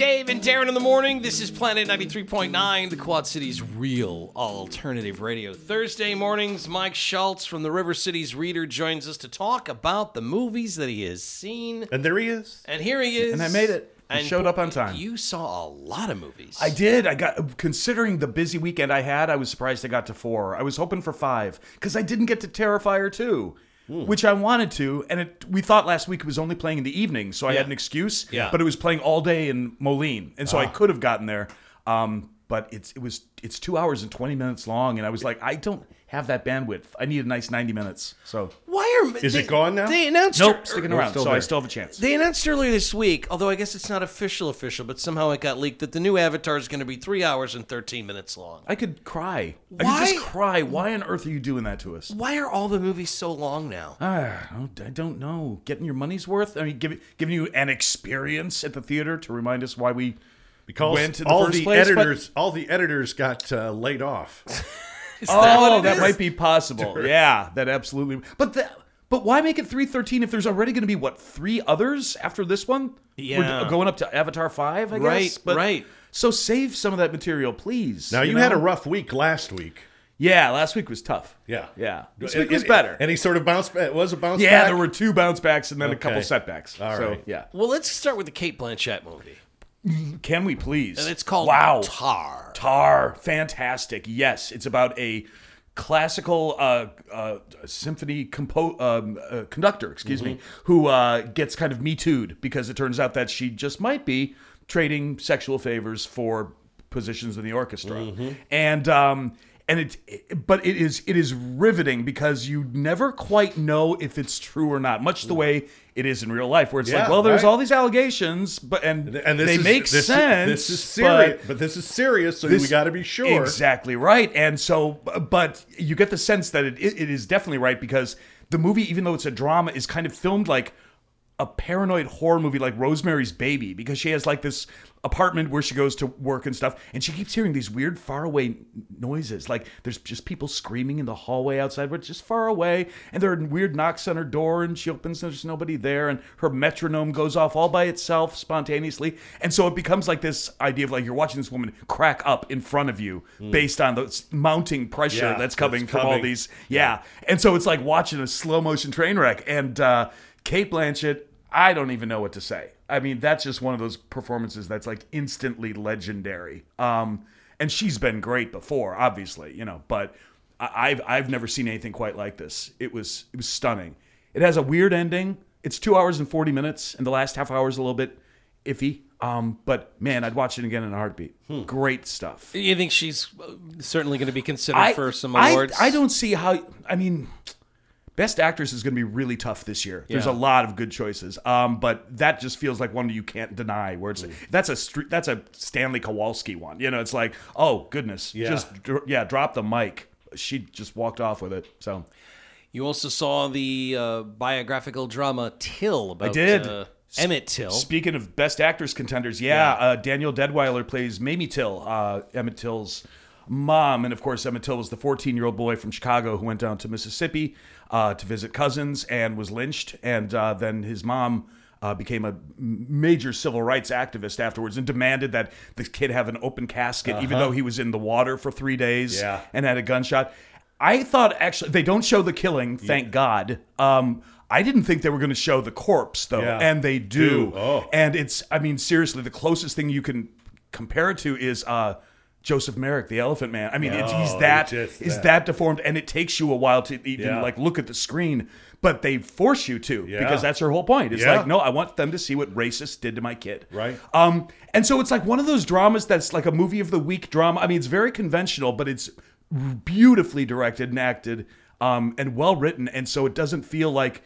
Dave and Darren in the morning. This is Planet 93.9, the Quad City's real alternative radio. Thursday mornings, Mike Schultz from the River Cities Reader joins us to talk about the movies that he has seen. And there he is. And here he is. And I made it. I And showed up on time. You saw a lot of movies. I did. Considering the busy weekend I had, I was surprised I got to 4. I was hoping for 5 because I didn't get to Terrifier 2. Which I wanted to, and we thought last week it was only playing in the evening, so I had an excuse. Yeah. But it was playing all day in Moline, and so I could have gotten there. But it's 2 hours and 20 minutes long, and I was like, I don't have that bandwidth. I need a nice 90 minutes. So Is it gone now? They announced nope, sticking around. still So I there. still have a chance. They announced earlier this week, although I guess it's not official, but somehow it got leaked that the new Avatar is going to be 3 hours and 13 minutes long. I could cry. I Why? could just cry. Why on earth are you doing that to us? Why are all the movies so long now? I don't know. Getting your money's worth? I mean, giving you an experience at the theater to remind us why we Because went in the all first the place, but- editors got laid off. That might be possible. Yeah, that absolutely. But why make it 3:13 if there's already going to be 3 others after this one? Yeah. We're going up to Avatar 5, I guess. Right. So save some of that material, please. Now, you had a rough week last week. Yeah, last week was tough. Yeah. This week was better. And he sort of bounced back. Was a bounce back? Yeah, there were 2 bounce backs and then a couple Okay. setbacks. All so, right. yeah. Well, let's start with the Kate Blanchett movie. Can we please? And it's called Wow. Tar. Tar, fantastic. Yes, it's about a classical symphony conductor, who gets kind of Me Too'd because it turns out that she just might be trading sexual favors for positions in the orchestra, but it is riveting because you never quite know if it's true or not, much the way it is in real life, where it's like, well, there's right. all these allegations, but they make sense. This is serious, but this is serious, so we got to be sure. Exactly right. And so, but you get the sense that it is definitely right because the movie, even though it's a drama, is kind of filmed like a paranoid horror movie like Rosemary's Baby, because she has like this apartment where she goes to work and stuff, and she keeps hearing these weird faraway noises, like there's just people screaming in the hallway outside, but it's just far away, and there are weird knocks on her door, and she opens and there's nobody there, and her metronome goes off all by itself spontaneously, and so it becomes like this idea of like you're watching this woman crack up in front of you based on the mounting pressure that's coming from all these and so it's like watching a slow motion train wreck. And Kate Blanchett, I don't even know what to say. I mean, that's just one of those performances that's like instantly legendary. And she's been great before, obviously, but I've never seen anything quite like this. It was stunning. It has a weird ending. It's 2 hours and 40 minutes, and the last half hour is a little bit iffy. But man, I'd watch it again in a heartbeat. Great stuff. You think she's certainly going to be considered for some awards? I don't see how. I mean, Best Actress is going to be really tough this year. There's a lot of good choices, but that just feels like one you can't deny. Where it's that's a Stanley Kowalski one. It's like, oh goodness, drop the mic. She just walked off with it. So You also saw the biographical drama Till about I did. Emmett Till. Speaking of Best Actress contenders, Danielle Deadwyler plays Mamie Till, Emmett Till's mom. And of course, Emmett Till was the 14-year-old boy from Chicago who went down to Mississippi to visit cousins and was lynched. And then his mom became a major civil rights activist afterwards and demanded that the kid have an open casket, even though he was in the water for 3 days and had a gunshot. I thought, actually, they don't show the killing, thank God. I didn't think they were going to show the corpse, though, and they do. Oh. And it's, I mean, seriously, the closest thing you can compare it to is Joseph Merrick, the Elephant Man. I mean, he's that deformed, and it takes you a while to even like look at the screen, but they force you to because that's her whole point. It's like, no, I want them to see what racist did to my kid. Right. And so it's like one of those dramas that's like a movie of the week drama. I mean, it's very conventional, but it's beautifully directed and acted and well written, and so it doesn't feel like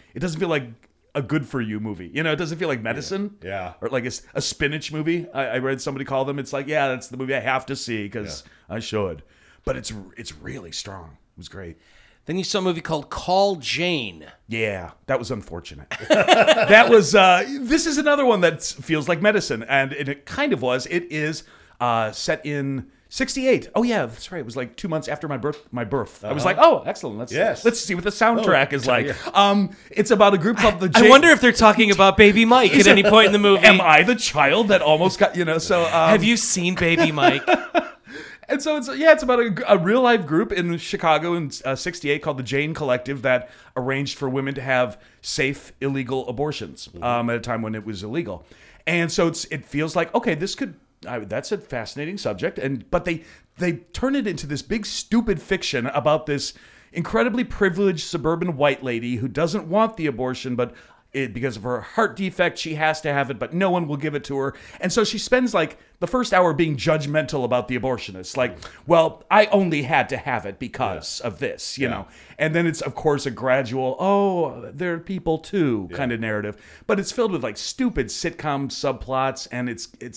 a good for you movie. It doesn't feel like medicine. Or like a spinach movie. I read somebody call them. It's like, that's the movie I have to see because I should. But it's really strong. It was great. Then you saw a movie called Call Jane. Yeah, that was unfortunate. That was this is another one that feels like medicine, and it kind of was. It is set in 68. Oh yeah, that's right. It was like 2 months after my birth. I was Uh-huh. like, oh, excellent. Yes. Let's see what the soundtrack is like. yeah. It's about a group called the. I wonder if they're talking about Baby Mike at any point in the movie. Am I the child that almost got So Have you seen Baby Mike? And so it's about a real life group in Chicago in '68 called the Jane Collective that arranged for women to have safe illegal abortions at a time when it was illegal. And so it feels like, okay, this could. That's a fascinating subject, but they turn it into this big stupid fiction about this incredibly privileged suburban white lady who doesn't want the abortion, but because of her heart defect, she has to have it, but no one will give it to her. And so she spends like the first hour being judgmental about the abortionist. Like, well, I only had to have it because of this, you know. And then it's, of course, a gradual, oh, they're people too kind of narrative. But it's filled with like stupid sitcom subplots, and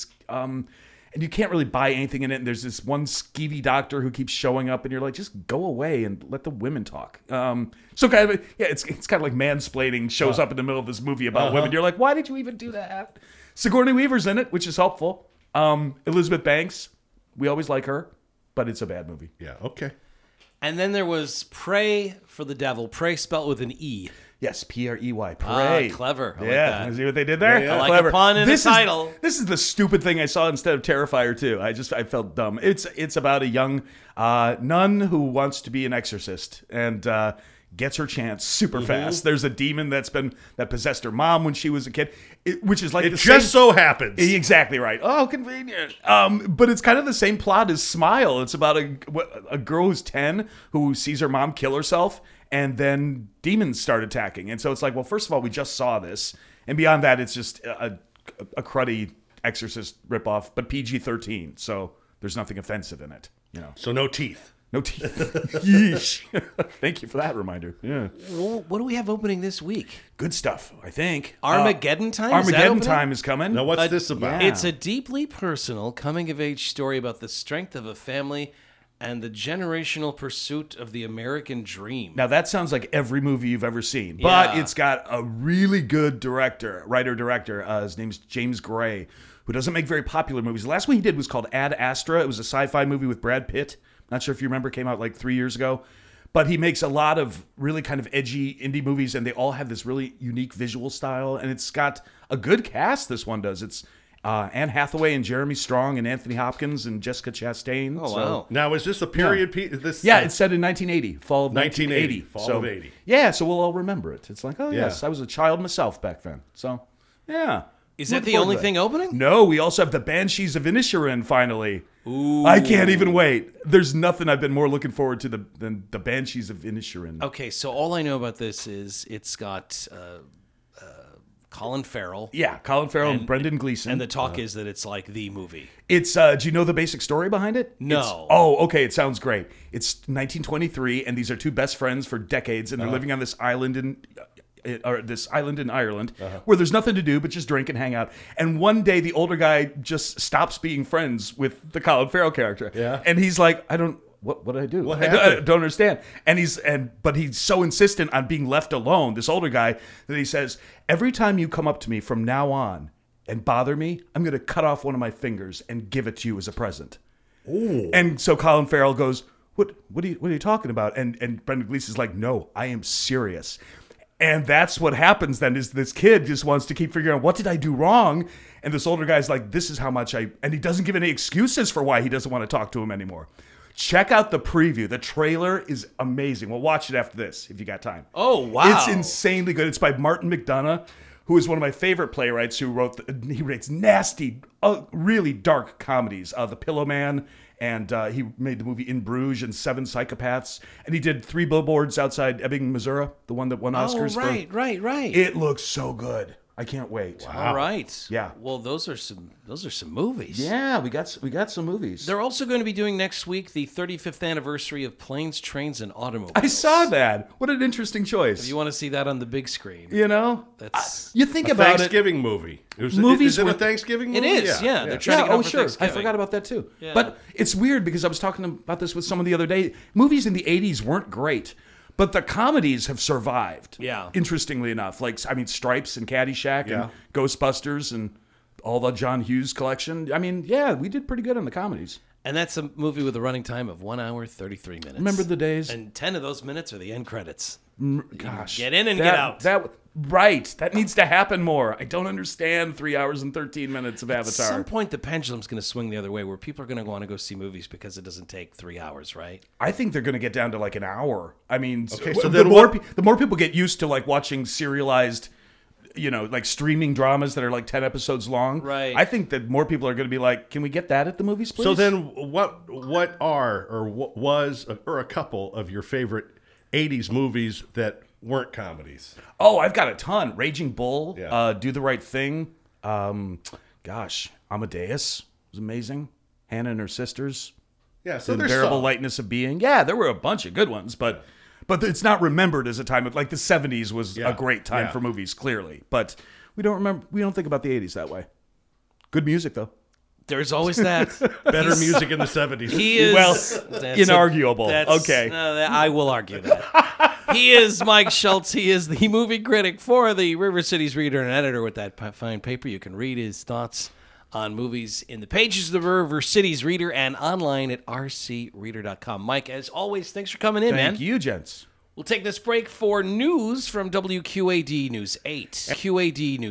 and you can't really buy anything in it. And there's this one skeevy doctor who keeps showing up, and you're like, just go away and let the women talk. So kind of, it's kind of like mansplaining shows up in the middle of this movie about women. You're like, why did you even do that? Sigourney Weaver's in it, which is helpful. Elizabeth Banks, we always like her, but it's a bad movie. Yeah, okay. And then there was Pray for the Devil. Pray spelled with an E. Yes, Prey. Pray. Clever. I like Yeah, that. see what they did there? Yeah. I like Clever. a pun in a This title. This is the stupid thing I saw instead of Terrifier 2. I felt dumb. It's about a young nun who wants to be an exorcist and gets her chance super fast. There's a demon that possessed her mom when she was a kid, which is like It the just same, so happens. Exactly right. Oh, convenient. But it's kind of the same plot as Smile. It's about a girl who's 10 who sees her mom kill herself, and then demons start attacking. And so it's like, well, first of all, we just saw this, and beyond that, it's just a cruddy Exorcist ripoff, but PG-13. So there's nothing offensive in it. You know, So no teeth. no teeth. Yeesh. Thank you for that reminder. Yeah, Well, what do we have opening this week? good stuff. I think Armageddon Time? Is that Armageddon opening? Time is coming. Now, what's this about? yeah. It's a deeply personal coming-of-age story about the strength of a family and the generational pursuit of the American dream. Now that sounds like every movie you've ever seen, but Yeah. it's got a really good writer-director. His name's James Gray, who doesn't make very popular movies. The last one he did was called Ad Astra. It was a sci-fi movie with Brad Pitt. Not sure if you remember, came out like 3 years ago. But he makes a lot of really kind of edgy indie movies, and they all have this really unique visual style. And it's got a good cast, this one does. It's Anne Hathaway and Jeremy Strong and Anthony Hopkins and Jessica Chastain. Oh, wow. Now, is this a period piece? Yeah, it's set in 1980, fall of 1980, 1980. fall of 80. Yeah, so we'll all remember it. It's like, oh, Yeah. yes, I was a child myself back then. So, yeah. Is that Looking the forward only to that. thing opening? No, we also have the Banshees of Inisherin finally. Ooh. I can't even wait. There's nothing I've been more looking forward to than the Banshees of Inisherin. Okay, so all I know about this is it's got Colin Farrell. Yeah, Colin Farrell and Brendan Gleeson. And the talk is that it's like the movie. It's do you know the basic story behind it? No. Okay, it sounds great. It's 1923, and these are two best friends for decades, and they're living on this island in Ireland where there's nothing to do but just drink and hang out. And one day the older guy just stops being friends with the Colin Farrell character. Yeah. And he's like, what did I do? What I happened? don't understand. But he's so insistent on being left alone, this older guy, that he says, every time you come up to me from now on and bother me, I'm going to cut off one of my fingers and give it to you as a present. Ooh. And so Colin Farrell goes, what are you talking about? And Brendan Gleeson's like, no, I am serious. And that's what happens then, is this kid just wants to keep figuring out, what did I do wrong? And this older guy's like, this is how much and he doesn't give any excuses for why he doesn't want to talk to him anymore. Check out the preview. The trailer is amazing. We'll watch it after this if you got time. Oh, wow. It's insanely good. It's by Martin McDonagh, who is one of my favorite playwrights he writes nasty, really dark comedies. The Pillow Man, and he made the movie In Bruges and Seven Psychopaths. And he did 3 Billboards Outside Ebbing, Missouri, the one that won Oscars. Right. It looks so good. I can't wait. All right. Yeah. Well, those are some movies. Yeah, we got some movies. They're also going to be doing next week the 35th anniversary of Planes, Trains, and Automobiles. I saw that. What an interesting choice. If you want to see that on the big screen, You know? that's You think A about it. Thanksgiving movie. Movies Is it were- a Thanksgiving it movie? is. Yeah, they're trying to get Oh, over for sure. I Thanksgiving. forgot about that too. Yeah. But it's weird because I was talking about this with someone the other day. Movies in the 80s weren't great, but the comedies have survived. Yeah. Interestingly enough. Stripes and Caddyshack Yeah. and Ghostbusters and all the John Hughes collection. I mean, yeah, we did pretty good on the comedies. And that's a movie with a running time of 1 hour, 33 minutes. Remember the days? And 10 of those minutes are the end credits. Gosh. Get in and get out. Right. That needs to happen more. I don't understand 3 hours and 13 minutes of Avatar. At some point, the pendulum's going to swing the other way where people are going to want to go see movies because it doesn't take 3 hours, right? I think they're going to get down to like an hour. I mean, Okay, so the then more people get used to like watching serialized, like streaming dramas that are like 10 episodes long. Right. I think that more people are going to be like, can we get that at the movies, please? So then, what are or what was or a couple of your favorite '80s movies that weren't comedies? Oh, I've got a ton. Raging Bull, Yeah. Do the Right Thing. Amadeus was amazing. Hannah and Her Sisters. Yeah, so The there's Unbearable some. Lightness of Being. Yeah, there were a bunch of good ones, but it's not remembered as a time of, like, the 70s was Yeah, a great time yeah. for movies, clearly. But we don't think about the 80s that way. Good music, though. There's always that. Better music in the '70s. He is. Well, that's inarguable. Okay. I will argue that. He is Mike Schultz. He is the movie critic for the River Cities Reader and editor with that fine paper. You can read his thoughts on movies in the pages of the River Cities Reader and online at rcreader.com. Mike, as always, thanks for coming in, man. Thank you, gents. We'll take this break for news from WQAD News 8. QAD News.